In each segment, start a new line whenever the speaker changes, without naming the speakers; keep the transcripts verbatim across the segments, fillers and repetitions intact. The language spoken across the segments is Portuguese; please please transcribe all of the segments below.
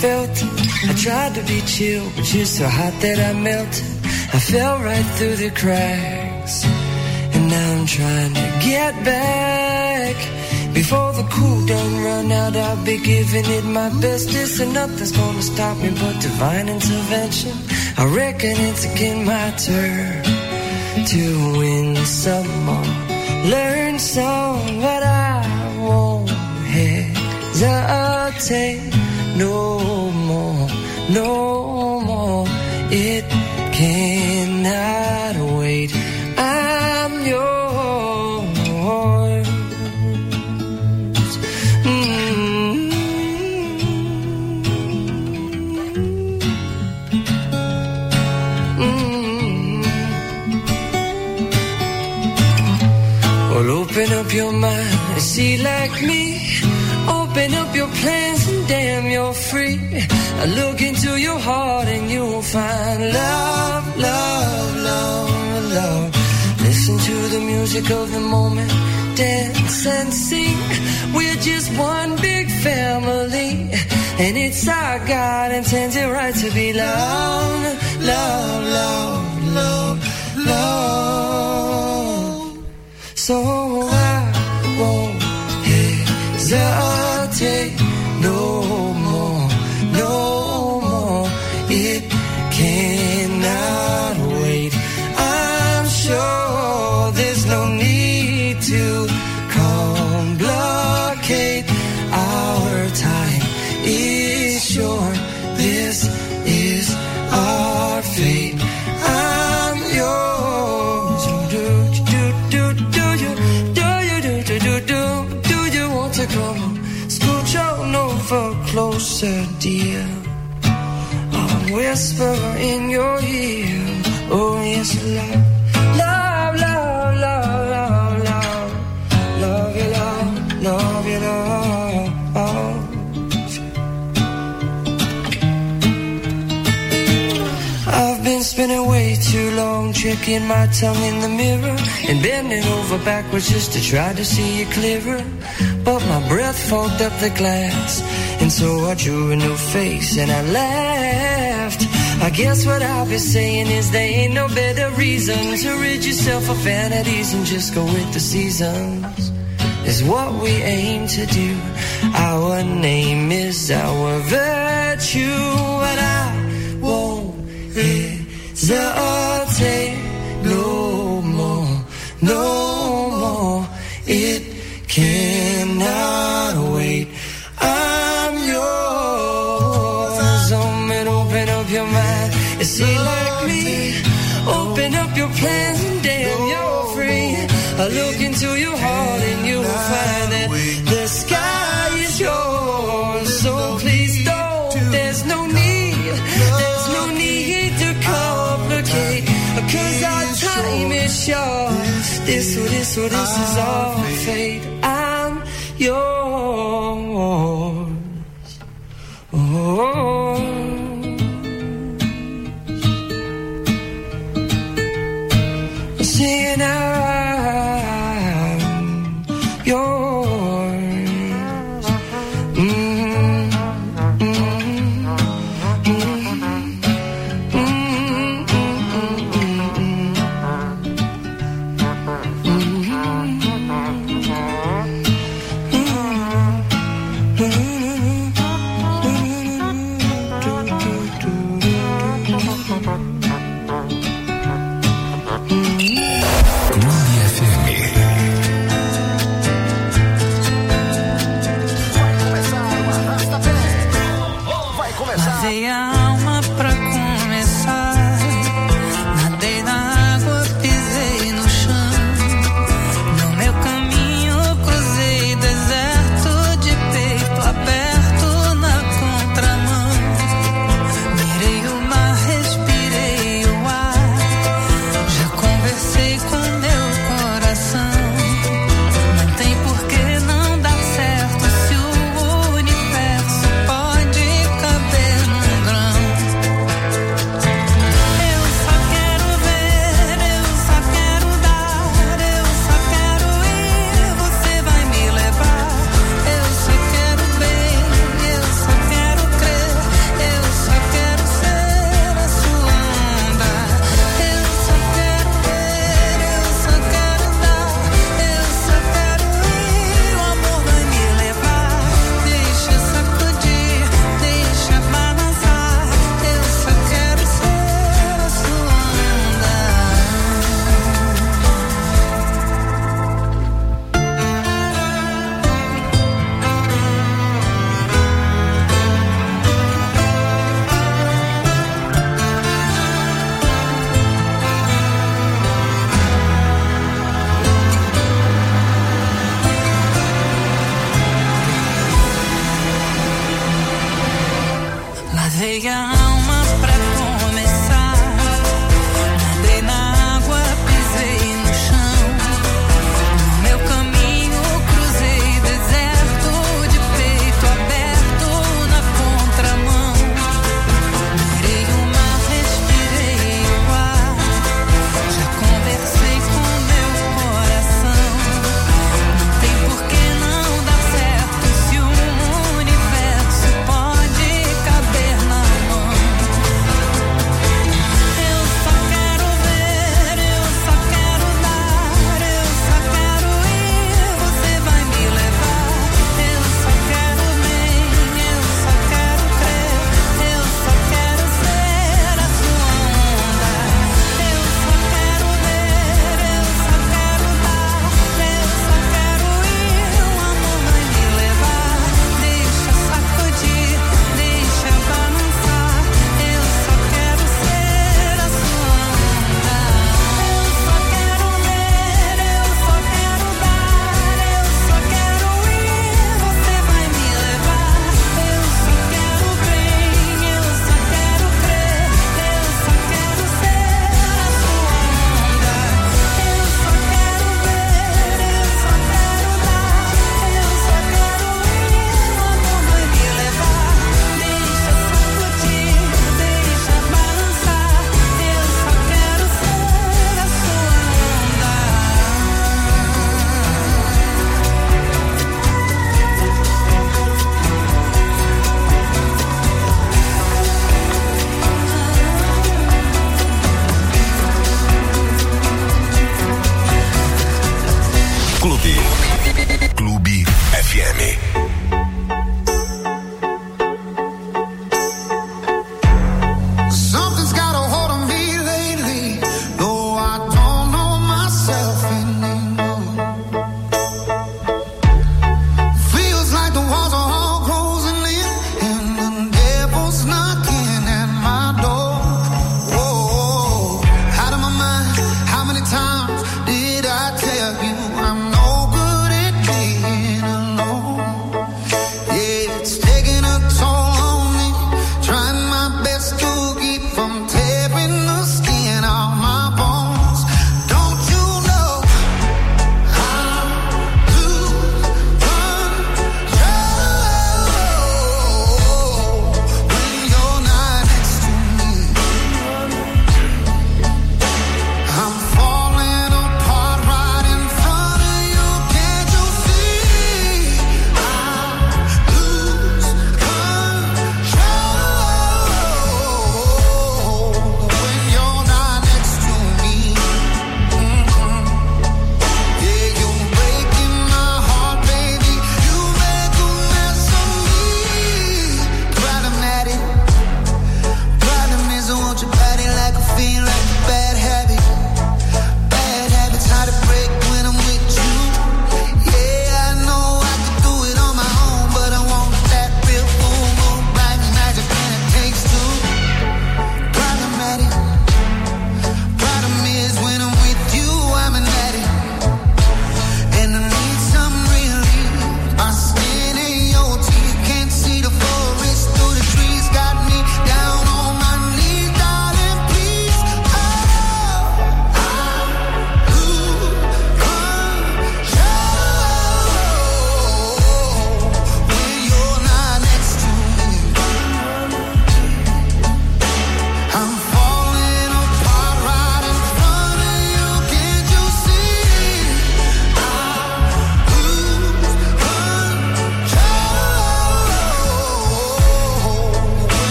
felt it. I tried to be chill, but you're so hot that I melted. I fell right through the cracks, and now I'm trying to get back. Before the cool done run out, I'll be giving it my bestest, and nothing's gonna stop me but divine intervention. I reckon it's again my turn to win some more, learn some, but I won't hesitate no more, no more. It cannot wait. I'm yours. Open up your mind and see like me. Open up your plans and damn, you're free. I look into your heart and you'll find love, love, love, love. Listen to the music of the moment, dance and sing. We're just one big family, and it's our God intended right to be loved, love, love, love, love. So I won't hesitate no more, no more. It cannot wait. I'm sure there's no need to complicate. Our time is short. This is our fate. I'm yours. Do, do, do, do you, do you, do, do, do, do, do you want to come home? Scooch on over closer, dear. I'll whisper in your ear. Oh, yes, love, love, love, love, love, love, love you, love, love you, love. I've been spinning way too long, checking my tongue in the mirror and bending over backwards just to try to see you clearer. But my breath fogged up the glass, and so I drew a new face and I laughed. I guess what I'll be saying is there ain't no better reason to rid yourself of vanities and just go with the seasons. Is what we aim to do. Our name is our virtue, but I won't hesitate no more, no more. It cannot wait. I'm yours. Um, and open up your mind and see like me. Open up your plans and damn, you're free. I look into your heart and you'll find that the sky is yours. So please don't, there's no need, there's no need to complicate, 'cause our time is short. This or this or this is our fate. I'm yours. Oh, saying I'm yours. Mm-hmm. Mm-hmm. Mm-hmm.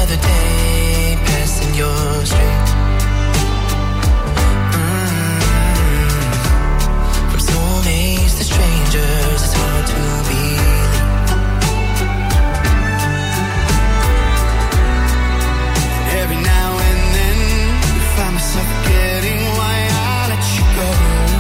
another day passing your street. Mm-hmm. From soulmates to strangers, it's hard to believe. Every now and then I find myself getting why I let you go.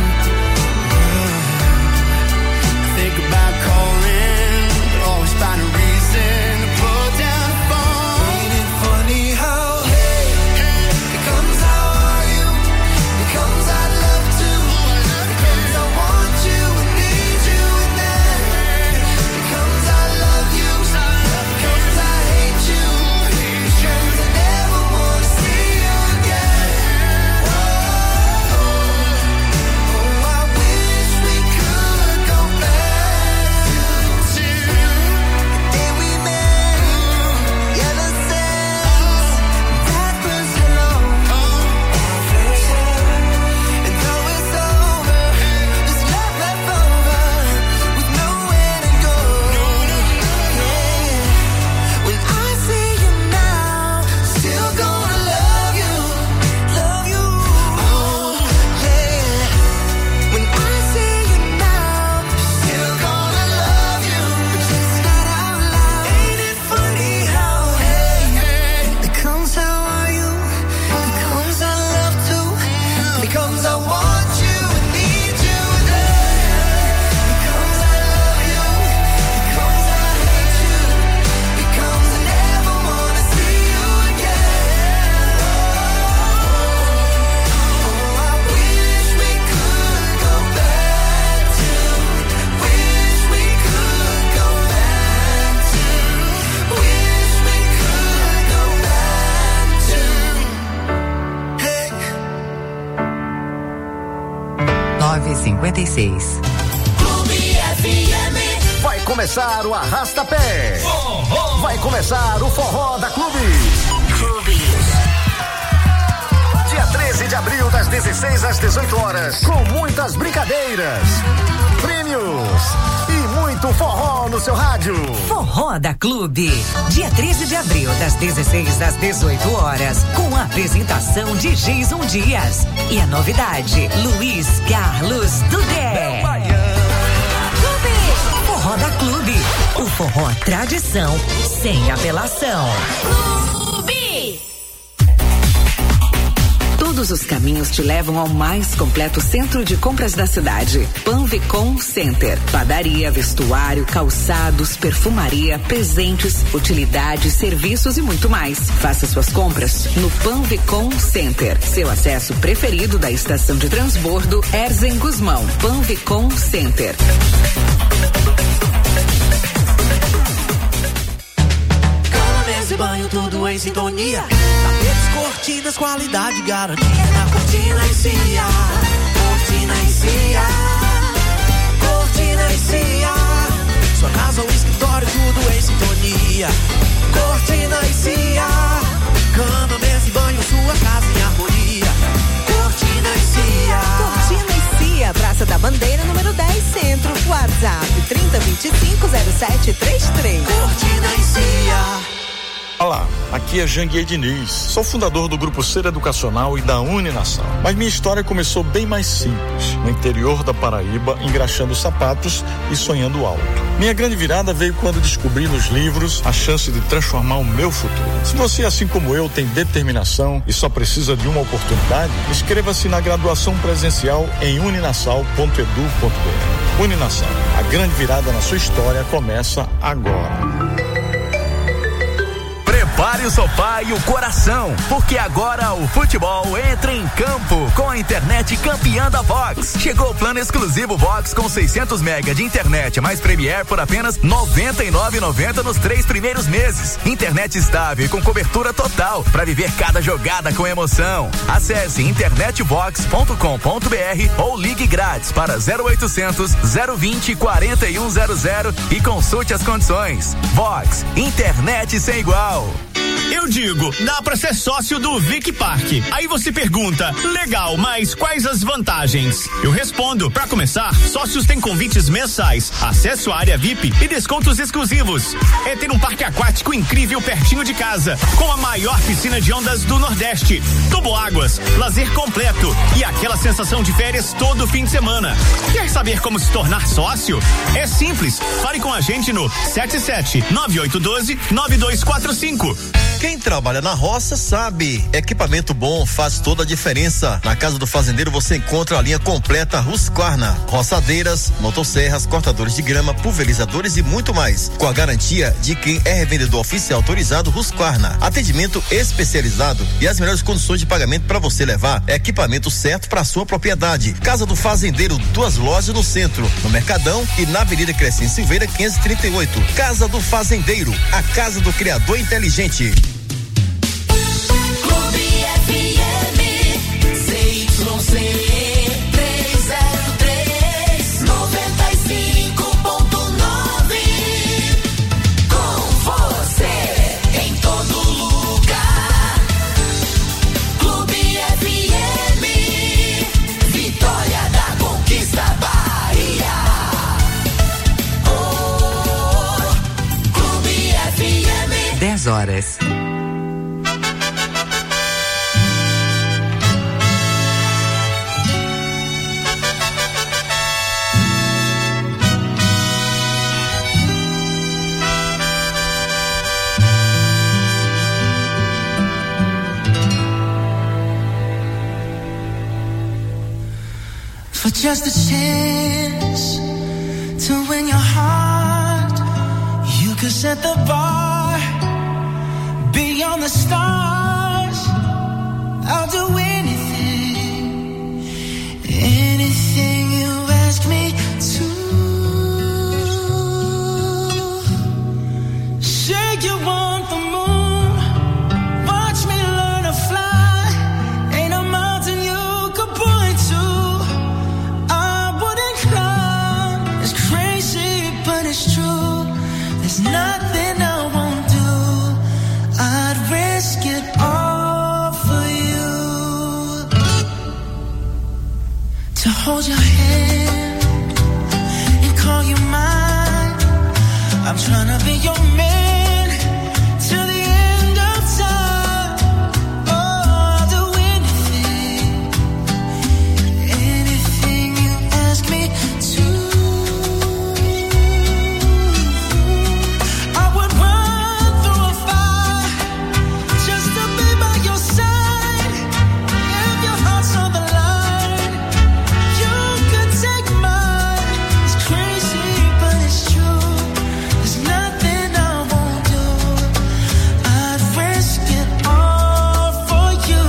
Mm-hmm. I think about calling, but always find a reason to put down the phone. Ain't it funny how hey, hey, it comes how are you? It comes I'd love to. It comes I want you and need you and then it comes I love you. It comes I hate you. It comes I never want to see you again. Oh, oh, I wish we could go back to the day we met. Yeah, the sense that first hello, that first hello. And though it's over, there's love left over with nowhere to go. Yeah, when I see you now, still gonna love you, love you. Oh, yeah. When I see you now, still gonna love you, but just not out loud. Ain't it funny how hey, hey, it comes how are you? It comes I love to. It comes I want you and need you and then it comes I love you. It comes I hate you. It comes I never wanna see you again. Oh, I wish we could go back to. Wish we could go back to. Wish we could go back to. Hey.
nove e cinquenta e seis.
Vai começar o Arrasta-Pé. Vai começar o Forró da Clube. Dia treze de abril, das dezesseis às dezoito horas, com muitas brincadeiras, prêmios e muito forró no seu rádio.
Forró da Clube. Dia treze de abril, das dezesseis às dezoito horas, com a apresentação de Jason Dias. E a novidade, Luiz Carlos Dudé. Clube. Forró da Clube. O forró tradição, sem apelação. Clube. Todos os caminhos te levam ao mais completo centro de compras da cidade. Panvicom Center. Padaria, vestuário, calçados, perfumaria, presentes, utilidades, serviços e muito mais. Faça suas compras no Panvicom Center. Seu acesso preferido da estação de transbordo Erzen Guzmão. Panvicom Center.
Mesa e banho, tudo em sintonia. Tapetes, cortinas, qualidade garantida. Cortina e Cia, Cortina e Cia, Cortina e Cia. Sua casa ou escritório, tudo em sintonia. Cortina e Cia. Cama, mesa e banho, sua casa em harmonia. Cortina e Cia.
Cortina e Cia, Praça da Bandeira, número dez, Centro. WhatsApp trinta, vinte e cinco, zero sete trinta e três.
Cortina e Cia.
Olá, aqui é Janguier Diniz, sou fundador do Grupo Ser Educacional e da Uninassal. Mas minha história começou bem mais simples, no interior da Paraíba, engraxando sapatos e sonhando alto. Minha grande virada veio quando descobri nos livros a chance de transformar o meu futuro. Se você, assim como eu, tem determinação e só precisa de uma oportunidade, inscreva-se na graduação presencial em uninassal ponto edu ponto br. Uninassal, a grande virada na sua história começa agora.
Prepare o sofá e o coração, porque agora o futebol entra em campo com a internet campeã da Vox. Chegou o plano exclusivo Vox com seiscentos mega de internet mais Premier por apenas noventa e nove reais e noventa centavos nos três primeiros meses. Internet estável e com cobertura total para viver cada jogada com emoção. Acesse internet vox ponto com ponto br ou ligue grátis para zero oitocentos, zero vinte, quarenta e um zero zero e consulte as condições. Vox, internet sem igual.
Eu digo, dá pra ser sócio do Vic Park. Aí você pergunta, legal, mas quais as vantagens? Eu respondo, pra começar, sócios têm convites mensais, acesso à área V I P e descontos exclusivos. É ter um parque aquático incrível pertinho de casa, com a maior piscina de ondas do Nordeste, toboáguas, lazer completo e aquela sensação de férias todo fim de semana. Quer saber como se tornar sócio? É simples, fale com a gente no sete sete nove oito um dois nove dois quatro cinco.
Quem trabalha na roça sabe, equipamento bom faz toda a diferença. Na Casa do Fazendeiro você encontra a linha completa Husqvarna, roçadeiras, motosserras, cortadores de grama, pulverizadores e muito mais, com a garantia de quem é revendedor oficial autorizado Husqvarna. Atendimento especializado e as melhores condições de pagamento para você levar equipamento certo para sua propriedade. Casa do Fazendeiro, duas lojas no centro, no Mercadão e na Avenida Crescente Silveira quinhentos e trinta e oito. Casa do Fazendeiro, a casa do criador inteligente.
dez horas.
For just a chance to win your heart, you could set the bar beyond the stars. I'll do anything, anything you ask me to. Say you want the moon, watch me learn to fly. Ain't a mountain you could point to I wouldn't climb. It's crazy, but it's true. There's nothing I won't do. I'd risk it all for you. To hold your hand and call you mine. I'm trying to be your man till the end of time. Oh, I'll do anything, anything you ask me to. I would run through a fire just to be by your side. If your heart's on the line, you could take mine. It's crazy, but it's true. There's nothing I won't do. I'd risk it all for you.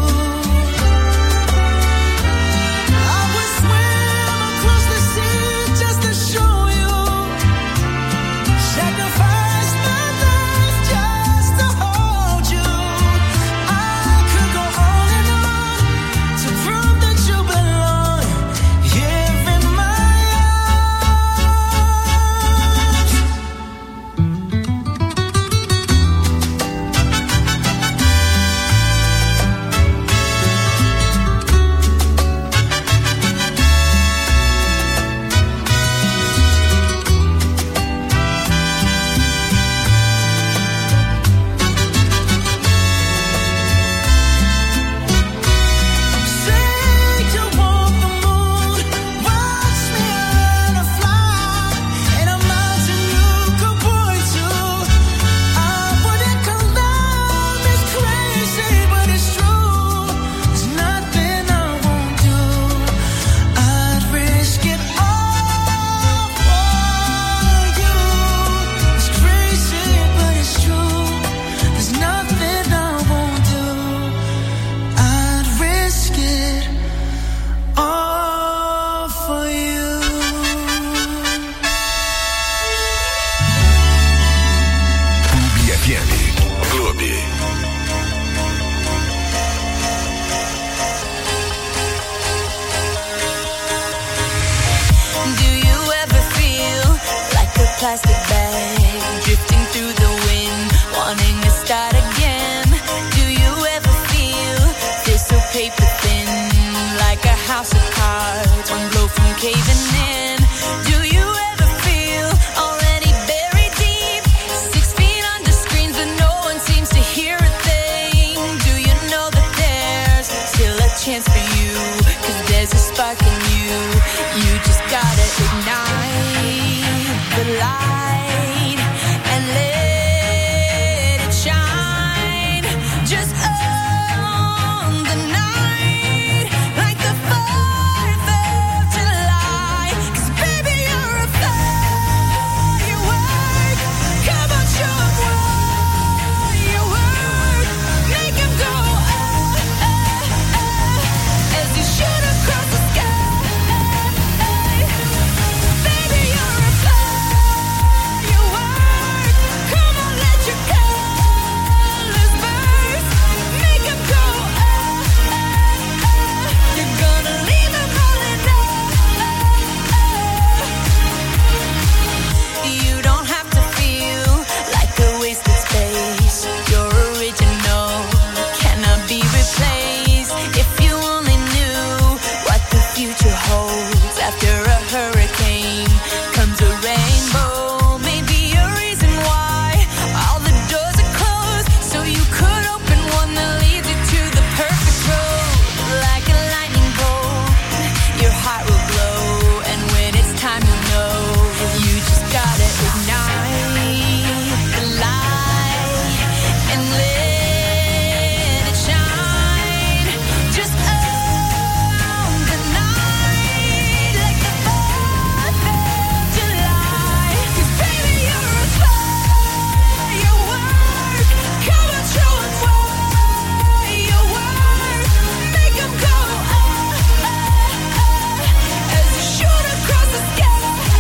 I would swim across the sea just to show you. Sacrifice my life just to hold you. I could go on and on to prove that you belong here in my arms. Say you want the moon, watch me learn to fly. Ain't a mountain you could point to I wouldn't climb. It's crazy, but it's true. There's nothing I won't do. I'd risk it all for you. It's crazy, but it's true. There's nothing I won't do. I'd risk it all for you.
Clube F M. Clube.
Do you ever feel like a plastic bag drifting through the wind, wanting to start again?
caving in. Do you ever feel already buried deep? Six feet under screens but no one seems to hear a thing. Do you know that there's still a chance for you? 'Cause there's a spark in you. You just gotta ignite the light and let it shine. Just on the night, like the fourth of July. 'Cause baby, you're a firework. Come on, show 'em what you work. Make 'em go ah, ah, ah, as you shoot across the sky. Baby, you're a firework. Come on, let your colors burst. Make 'em go ah, ah, ah. You're gonna leave 'em all in awe. You don't have to feel like a wasted space. You're original, cannot be replaced. If you only knew what the future holds. After a hurricane comes a rainbow. Maybe a reason why all the doors are closed, so you could open one that leads you to the perfect road. Like a lightning bolt, your heart will glow, and when it's time you'll know. You just gotta ignite the light and let it shine. Just on the night, like the fourth of July. 'Cause baby, you're a firework. Come on, show 'em what you work. Make 'em go ah, ah, ah, as you shoot across the sky.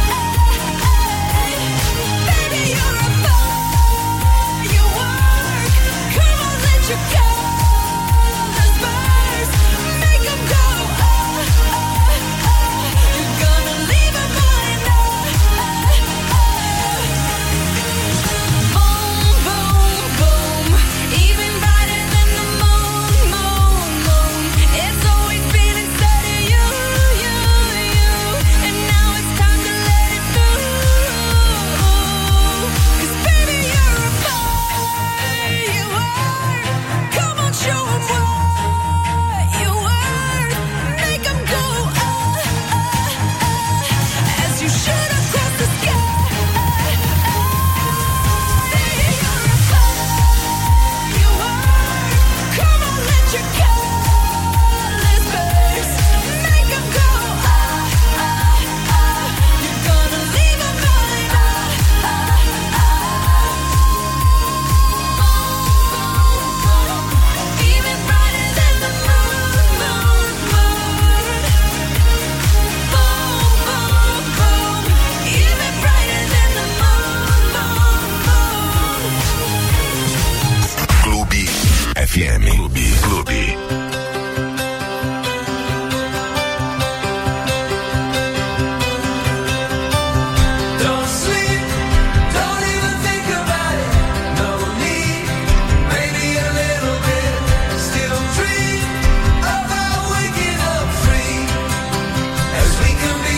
Baby, you're a firework. Come on, let your colors burst. Make 'em go ah, ah, ah. You're gonna leave 'em all in awe. Boom, boom, boom. Even brighter than the moon, moon, moon. It's always been inside of you, you, you. And now it's time to let it through. 'Cause baby, you're a firework. Come on, show 'em what you work. Make 'em go ah, ah, ah, as you shoot across the sky. Baby, you're a firework. Come on, let your colors burst. Make 'em go ah, ah, ah. You're gonna leave 'em all in awe. Even brighter than the moon, moon, moon. Boom, boom, boom. Even brighter than the moon, moon, moon.
Clube F M. Clube. Clube.
Don't sleep, don't even think about it. No need, maybe a little bit. Still dream about waking up free as we can be.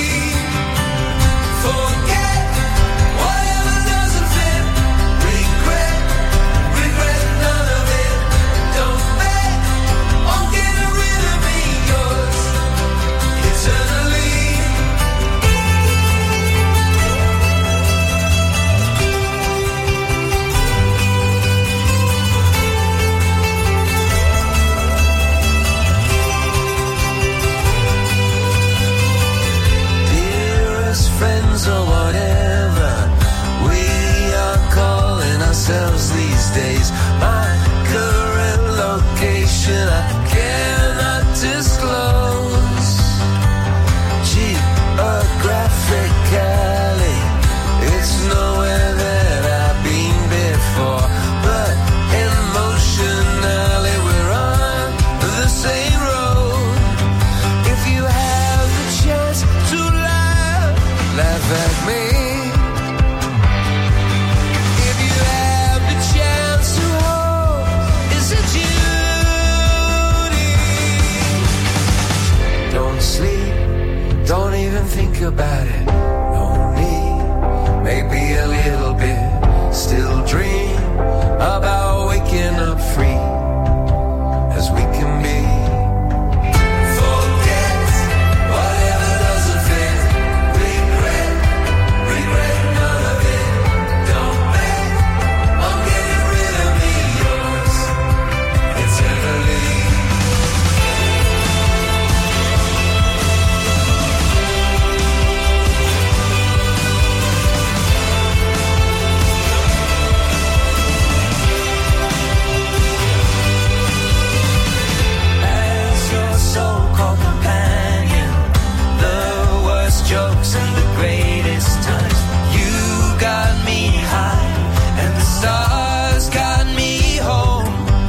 Forget whatever doesn't fit. Regret, regret none of it. Don't bet on getting rid of me, yours eternally. Dearest friends or whatever we are calling ourselves these days. My current location I cannot disclose. Geographically, it's nowhere that I've been before, but emotionally we're on the same road. If you have the chance to laugh, laugh at me. If you have the chance to hold, is it you? stars got me home.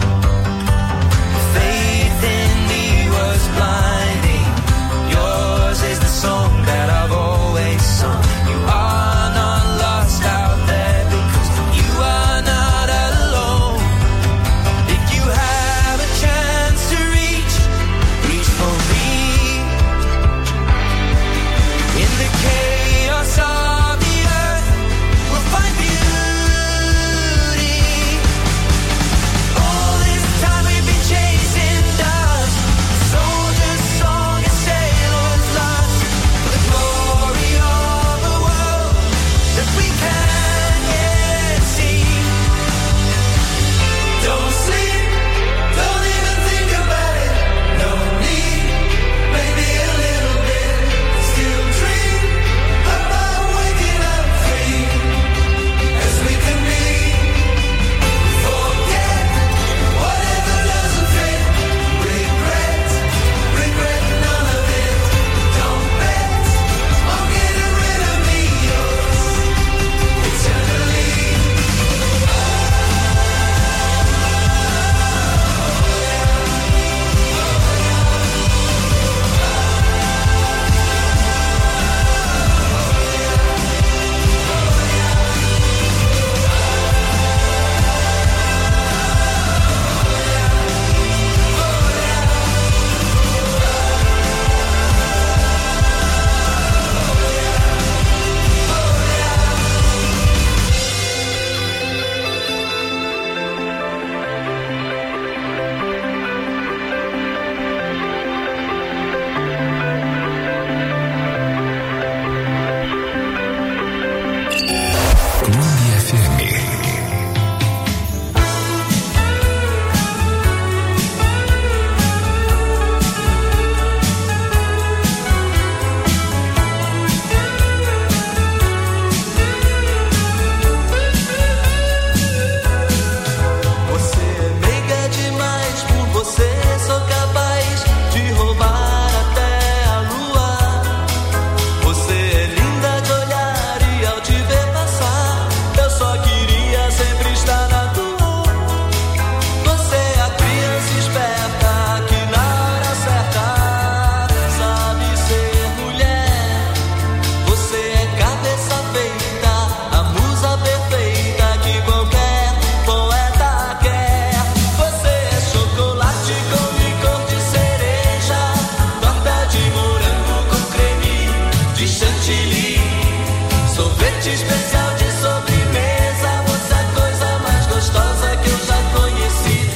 Faith in me was blinding. Yours is the song that I've always sung. You are not lost out there because you are not alone. If you have a chance to reach, reach for me. In the chaos of the earth, we'll find beauty. All this time we've been chasing dust, soldier's song and sailor's lust, for the glory of a world that we can't yet see. Don't sleep, don't even think about it. No need, maybe a little bit. Still dream about waking up free as we can be. Forget whatever doesn't fit. Regret, regret none of it. Don't bet on getting rid of me, yours eternally.
Clube F M.
Você é meiga demais, por você sou capaz de roubar até a lua. Você é linda de olhar e ao te ver passar, eu só queria sempre estar na tua. Você é a criança esperta que na hora certa sabe ser mulher. Você é cabeça feita, a musa perfeita que qualquer poeta quer. Você é chocolate com licor de cereja, torta de morango com creme de chantilly, sorvete especial de sobremesa. Você é a coisa mais gostosa que eu já conheci.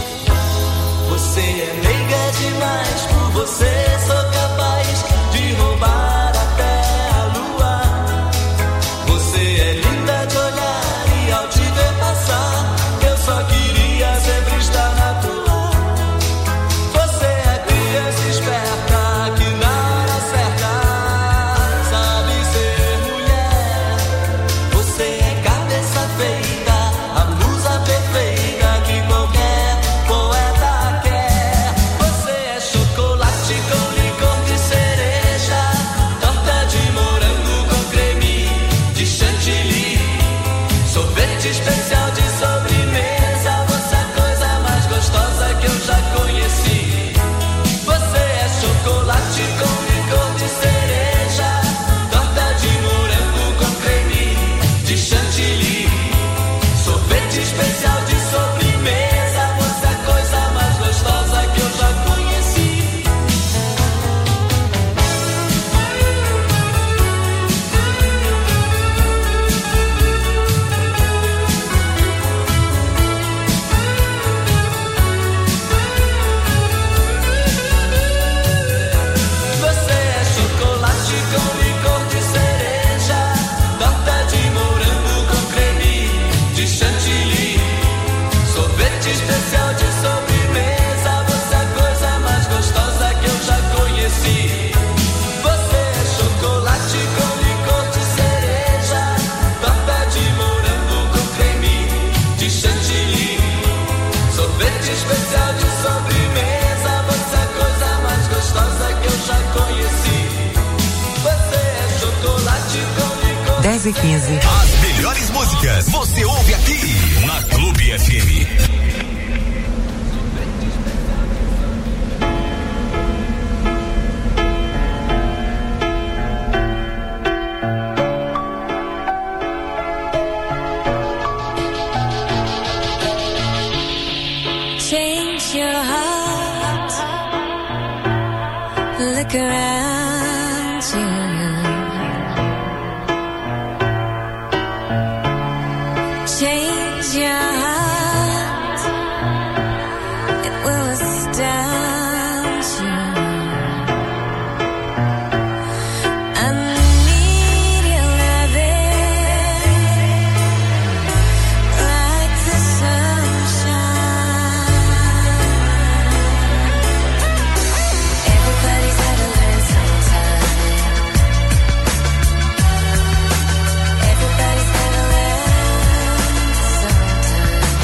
Você é meiga demais, por você sou capaz de roubar até a lua. Você é linda de olhar e ao te ver passar, eu só queria sempre estar na tua. Você é criança esperta que na hora certa sabe ser mulher. Você é cabeça feita, a musa perfeita que qualquer poeta quer. Você é chocolate com licor de cereja, torta de morango com creme de chantilly, sorvete especial de sobremesa. Você é a coisa mais gostosa que eu já conheci. Você é chocolate com licor de cereja, torta de morango com creme de chantilly, sorvete especial de sobremesa. Você é a coisa mais gostosa que eu já conheci. Você é chocolate com licor de cereja, torta de morango com creme de chantilly, sorvete especial de sobremesa. Você é a coisa mais gostosa que eu já conheci. Você é chocolate com licor de cereja, torta de morango com creme de chantilly, sorvete especial de sobremesa. Você é a coisa mais gostosa que eu já conheci. Você é chocolate com licor.
dez e quinze.
As melhores músicas você ouve aqui.
look around you. Change your heart, it will astound you. I need your loving like the sunshine. Everybody's gotta learn sometime. Everybody's gotta learn sometime.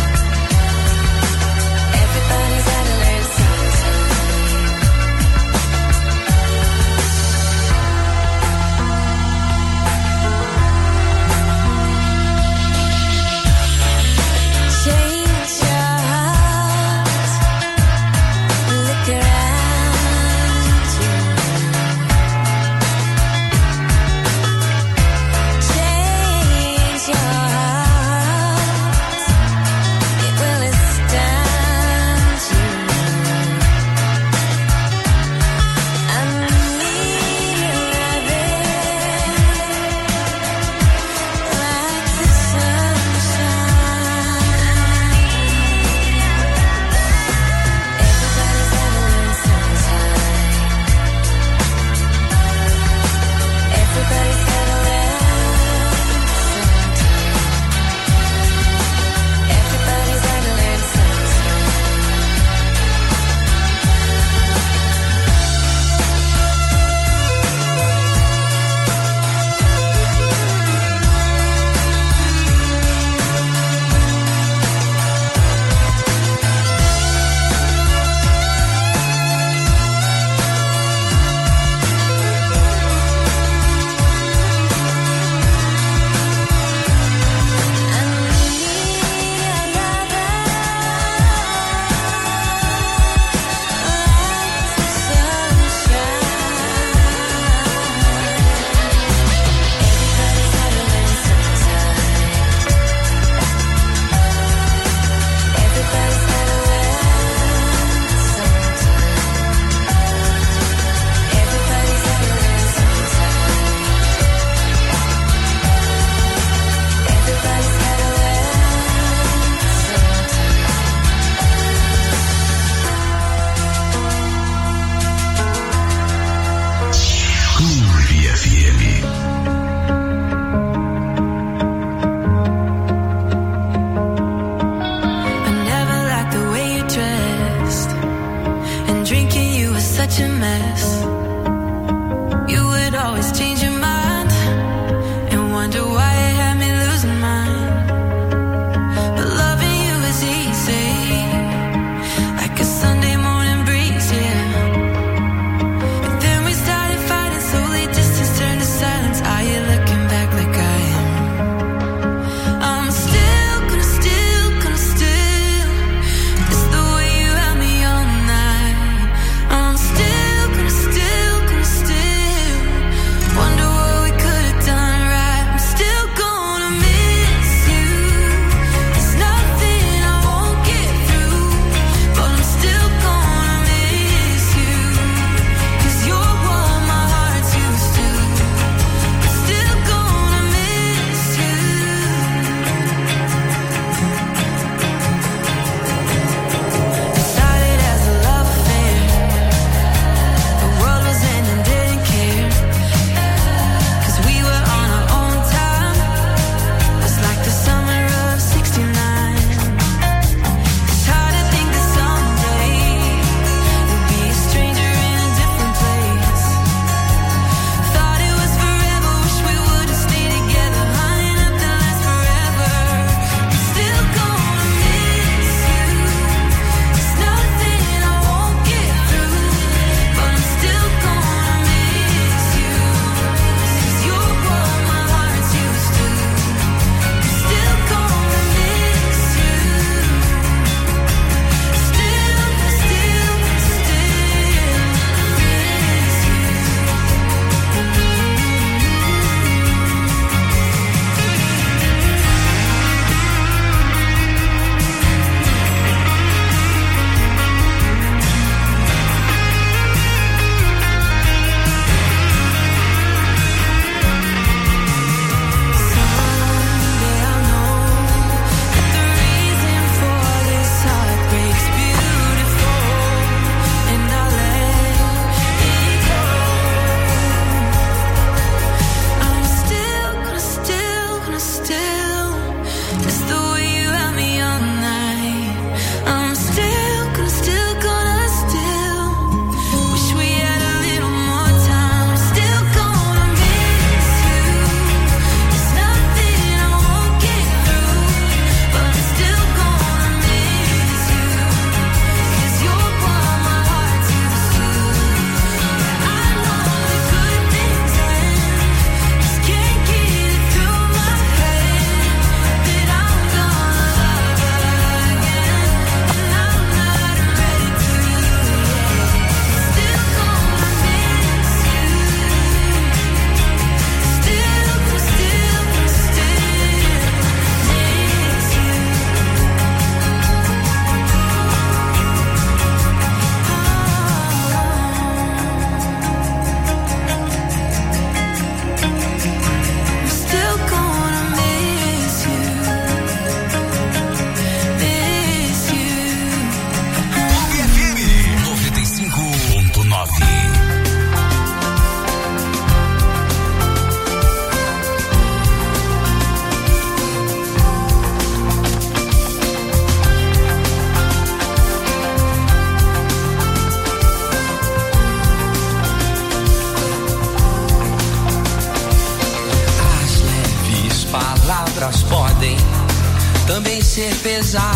também ser pesadas.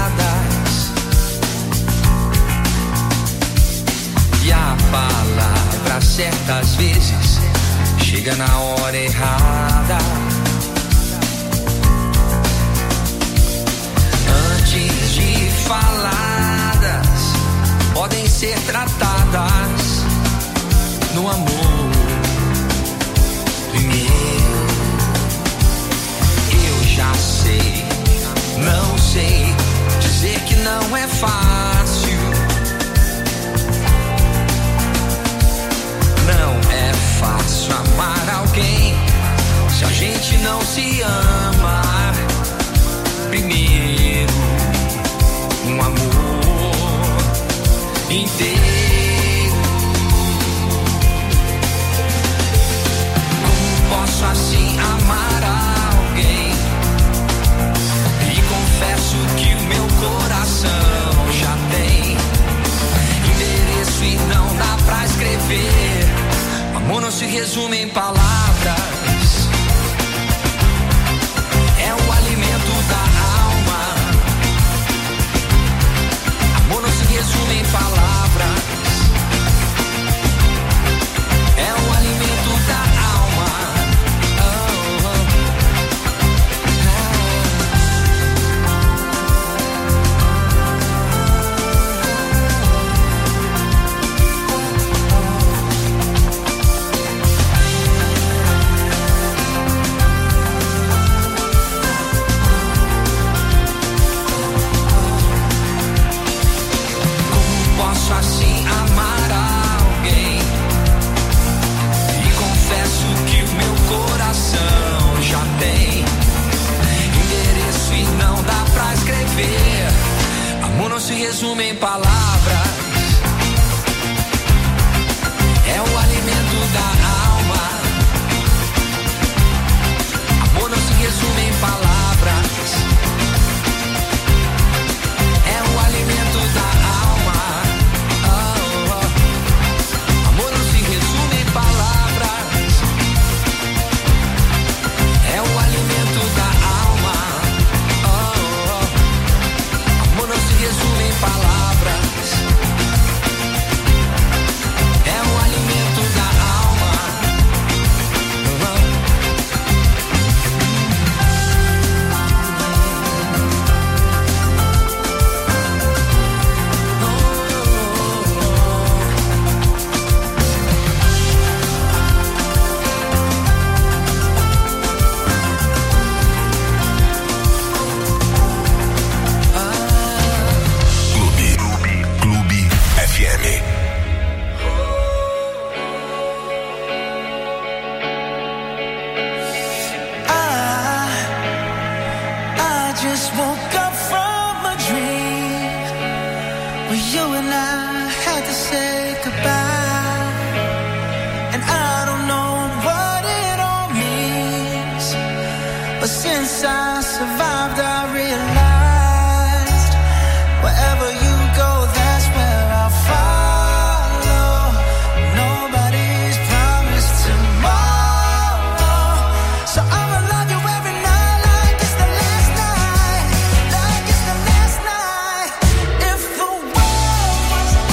E a palavra certas vezes chega na hora errada. Antes de faladas, podem ser tratadas no amor primeiro. Eu já sei, não sei dizer que não é fácil. Não é fácil amar alguém se a gente não se ama primeiro. Um amor inteiro. Como posso assim amar alguém? E confesso que o meu coração já tem endereço e não dá pra escrever. Amor não se resume em palavras. É o alimento da alma. Amor não se resume em palavras. É o alimento da alma. Oh, oh. Assim amar alguém e confesso que o meu coração já tem endereço e não dá pra escrever. Amor não se resume em palavras. É o alimento da alma. Amor não se resume em palavras. É o alimento da alma. É o alimento da alma. Oh, oh. Amor não se resume em palavras. É o alimento da alma. Oh, oh. Was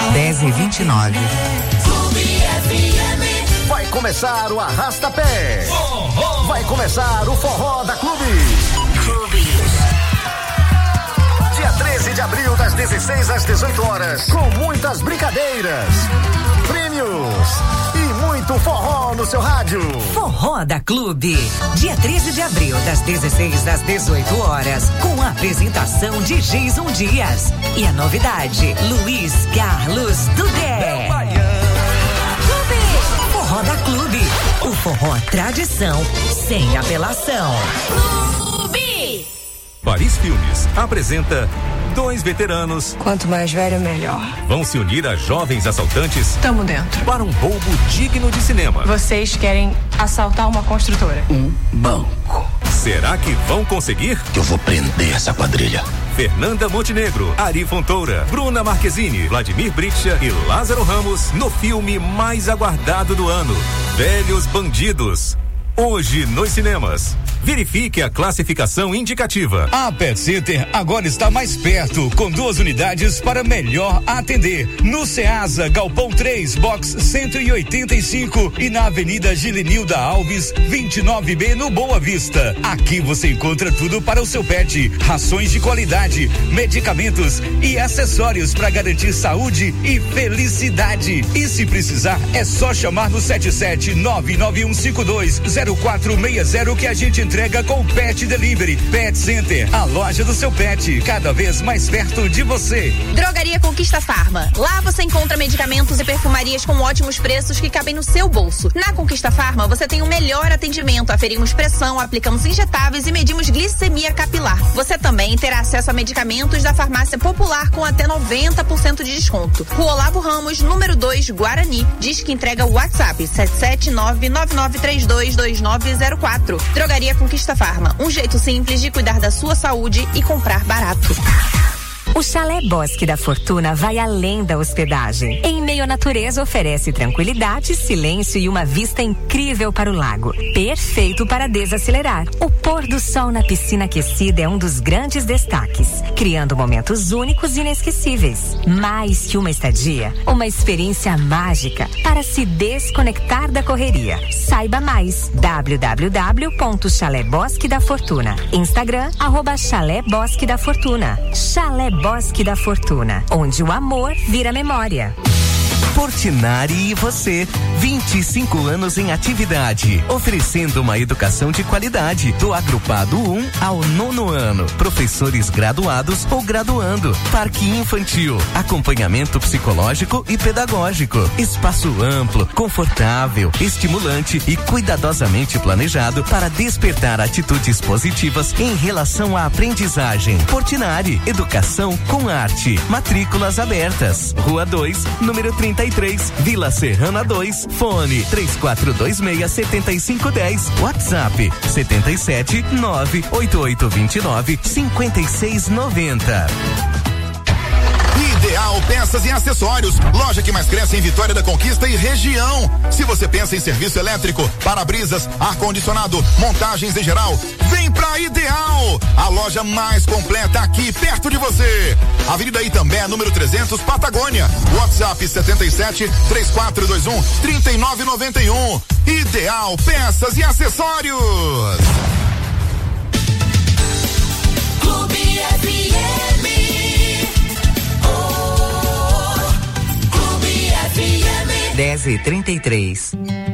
dez e vinte e nove.
Vai começar o Arrasta-Pé. Vai começar o Forró da Clube. Dia treze de abril, das dezesseis às dezoito horas, com muitas brincadeiras, prêmios e muito forró no seu rádio.
Forró da Clube. Dia treze de abril, das dezesseis às dezoito horas, com a apresentação de Jason Dias. E a novidade, Luiz Carlos Dudé. Forró da Clube. O forró tradição, sem apelação.
Clube. Paris Filmes apresenta dois veteranos.
Quanto mais velho, melhor.
Vão se unir a jovens assaltantes.
Tamo dentro.
Para um roubo digno de cinema.
Vocês querem assaltar uma construtora?
Um banco.
Será que vão conseguir?
Eu vou prender essa quadrilha.
Fernanda Montenegro, Ari Fontoura, Bruna Marquezine, Vladimir Bricha e Lázaro Ramos no filme mais aguardado do ano, Velhos Bandidos. Hoje nos cinemas. Verifique a classificação indicativa.
A Pet Center agora está mais perto, com duas unidades para melhor atender. No Ceasa, Galpão três, Box cento e oitenta e cinco e na Avenida Gilenilda Alves, vinte e nove B, no Boa Vista. Aqui você encontra tudo para o seu pet: rações de qualidade, medicamentos e acessórios para garantir saúde e felicidade. E se precisar, é só chamar no sete sete nove nove um cinco dois zero quatro seis zero que a gente entrega com Pet Delivery. Pet Center, a loja do seu pet, cada vez mais perto de você.
Drogaria Conquista Farma. Lá você encontra medicamentos e perfumarias com ótimos preços que cabem no seu bolso. Na Conquista Farma você tem o melhor atendimento. Aferimos pressão, aplicamos injetáveis e medimos glicemia capilar. Você também terá acesso a medicamentos da farmácia popular com até noventa por cento de desconto. Rua Olavo Ramos, número dois, Guarani. Diz que entrega o WhatsApp sete sete nove nove nove três dois dois nove zero quatro. Drogaria Conquista Farma, um jeito simples de cuidar da sua saúde e comprar barato.
O Chalé Bosque da Fortuna vai além da hospedagem. Em meio à natureza, oferece tranquilidade, silêncio e uma vista incrível para o lago. Perfeito para desacelerar. O pôr do sol na piscina aquecida é um dos grandes destaques, criando momentos únicos e inesquecíveis. Mais que uma estadia, uma experiência mágica para se desconectar da correria. Saiba mais. w w w ponto chalé bosque da fortuna. Instagram, arroba Chalé Bosque da Fortuna. Chalé Bosque da Fortuna, onde o amor vira memória.
Portinari e você, vinte e cinco anos em atividade, oferecendo uma educação de qualidade, do agrupado um ao nono ano, professores graduados ou graduando, parque infantil, acompanhamento psicológico e pedagógico, espaço amplo, confortável, estimulante e cuidadosamente planejado para despertar atitudes positivas em relação à aprendizagem. Portinari, educação com arte, matrículas abertas, Rua dois, número trinta e três, Vila Serrana dois, fone três quatro dois seis sete cinco um zero, WhatsApp sete sete nove oito oito dois nove cinco seis nove zero.
Ideal Peças e Acessórios, loja que mais cresce em Vitória da Conquista e região. Se você pensa em serviço elétrico, para-brisas, ar-condicionado, montagens em geral, vem pra Ideal, a loja mais completa aqui perto de você. Avenida Itambé, número trezentos, Patagônia. WhatsApp sete sete três quatro dois um três nove nove um. Ideal Peças e Acessórios.
Clube F M.
dez e trinta e três.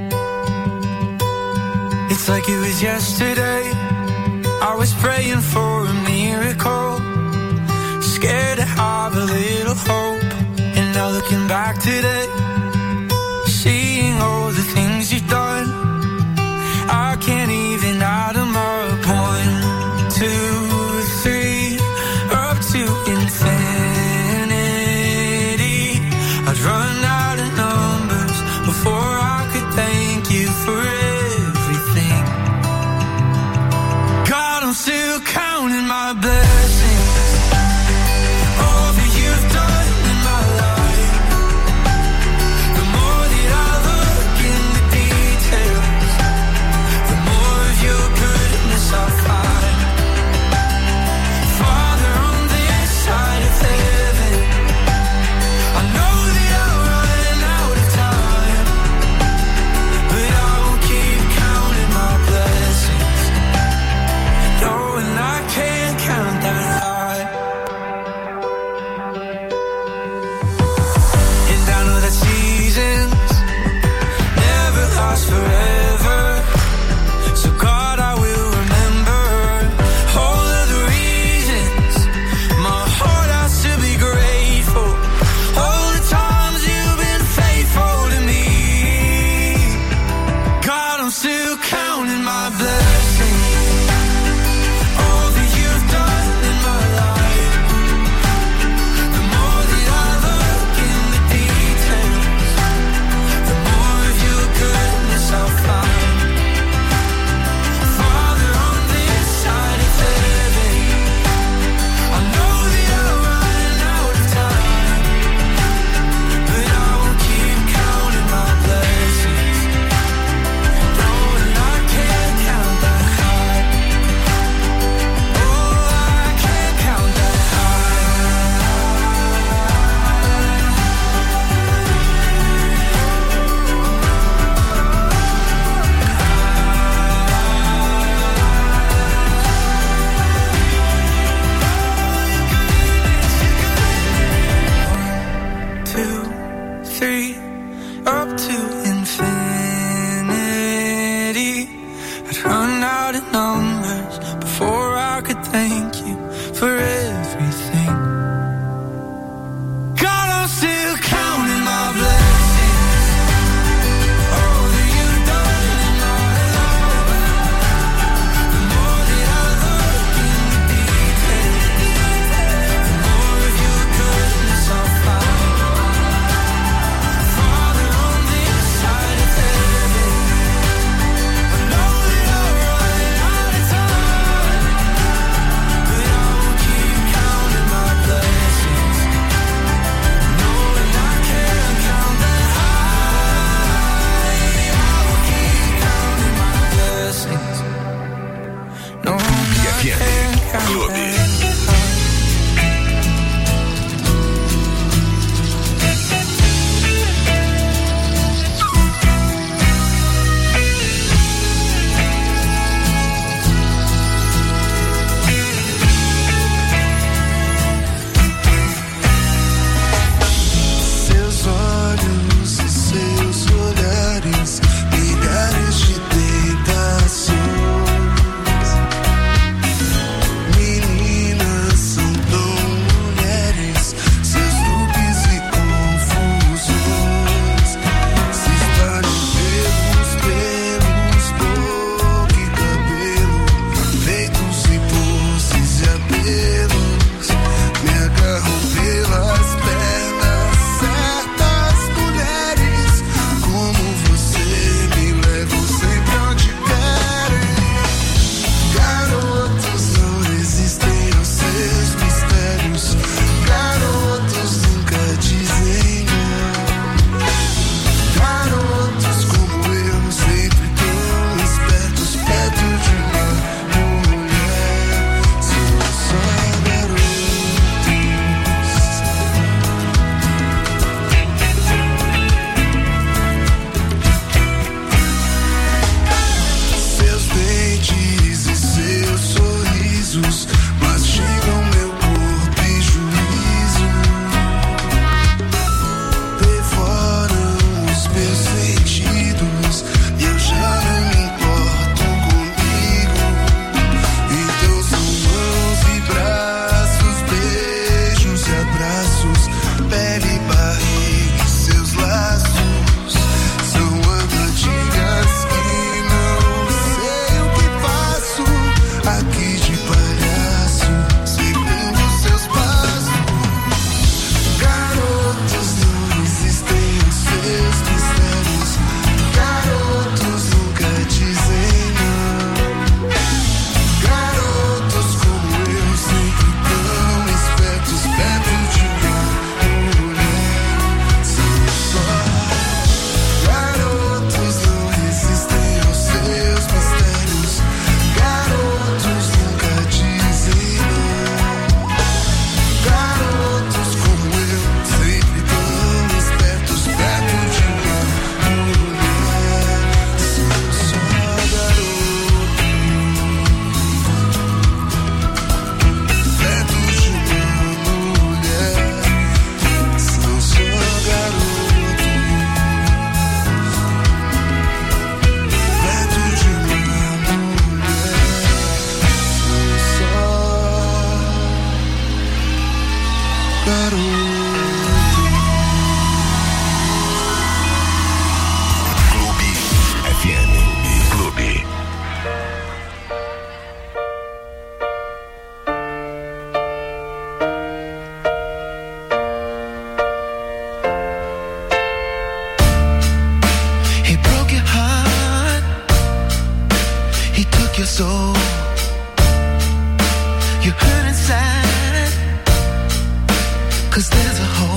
It's like it was yesterday. I was praying for a miracle, scared to have a little hope. And now looking back today, seeing all the things you've done, I can't even add them up. One, two, three, up to infinity. I'd run out of numbers before I could thank you for everything. God, I'm still counting my blessings. All that you've done in my life. soul. You hurt inside, 'cause there's a hole.